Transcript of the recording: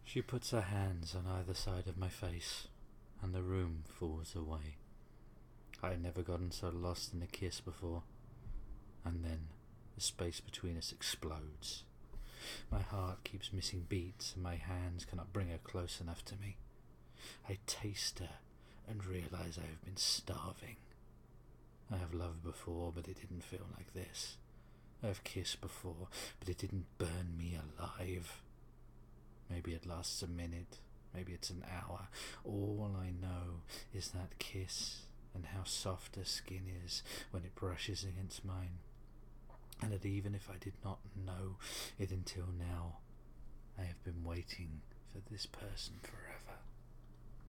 She puts her hands on either side of my face, and the room falls away. I had never gotten so lost in a kiss before, and then the space between us explodes. My heart keeps missing beats, and my hands cannot bring her close enough to me. I taste her and realize I have been starving. I have loved before, but it didn't feel like this. I have kissed before, but it didn't burn me alive. Maybe it lasts a minute, maybe it's an hour. All I know is that kiss and how soft her skin is when it brushes against mine. And that even if I did not know it until now, I have been waiting for this person forever.